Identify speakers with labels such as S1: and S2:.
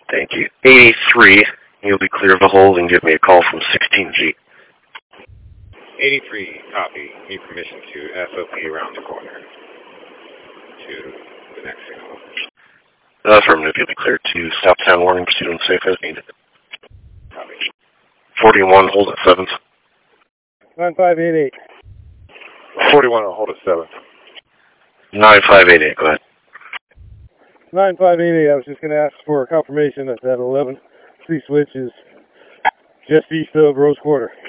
S1: Thank you. 83, you'll be clear of the hold and give me a call from 16G.
S2: 83, copy. Need permission to SOP around the corner to the next signal.
S1: Affirmative, you'll be cleared to Southtown Warning, proceed on safe as needed.
S2: Copy.
S1: 41, hold at 7th.
S3: 9588.
S2: 41, I'll hold at 7th.
S1: 9588, go ahead.
S3: 9588, I was just going to ask for confirmation that that 11 C switch is just east of Rose Quarter.